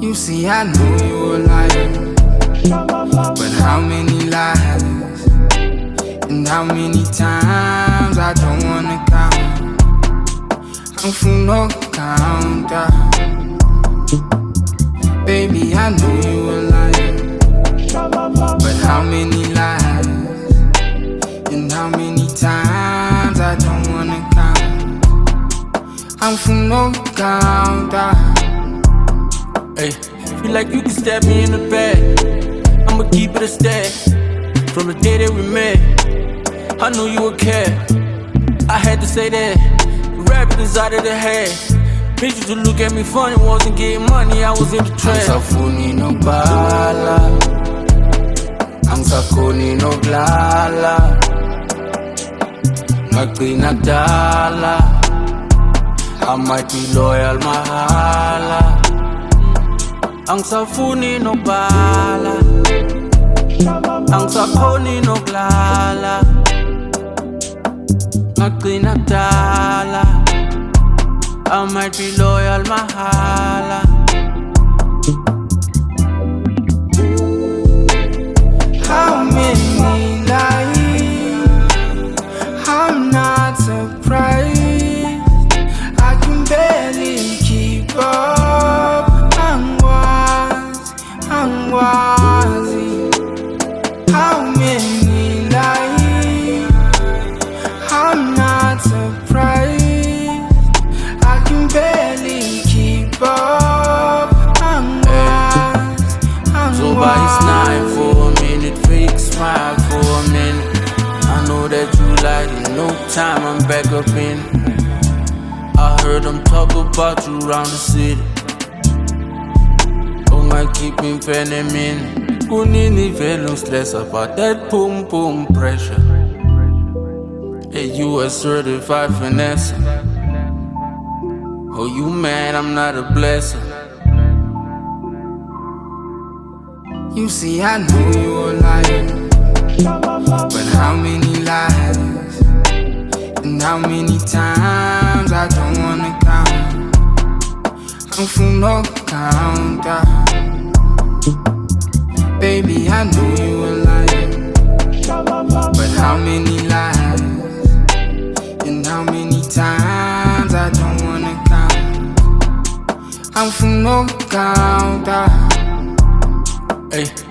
You see, I know you a liar, but how many lies and how many times I don't wanna count. I'm from no counter. Baby, I know you a liar, but how many lies and how many times I don't wanna count. I'm from no counter. Hey, feel like you can stab me in the back. I'ma keep it a stack. From the day that we met, I knew you would care. I had to say that. The rabbit is out of the hat. Bitches to look at me funny, wasn't getting money, I was in the trap. Ang safuni no bala, ang sakuni no glala, nagpinagdala. I might be loyal, mahala. Ang safuni no bala, ang sakuni no glala, nagpinagdala. I might be loyal, mahala. How many lies? I'm not surprised. I can barely keep up. I'm wise. How many lies? I'm not surprised. I can barely keep up. I'm wise. So by it's 9 for a minute, fake smile for a minute. I know that you like it, no time, I'm back up in it. I heard them talk about you around the city. Oh my, keep me feminine. Kunini velo stress about that boom boom pressure. Hey, you a certified finesse. Oh, you mad, I'm not a blesser. You see, I know you a liar, but how many lies and how many times I don't wanna count. I'm from no counter. Baby, I know you a liar, but how many lies and how many times I don't wanna count. I'm from no counter. Hey.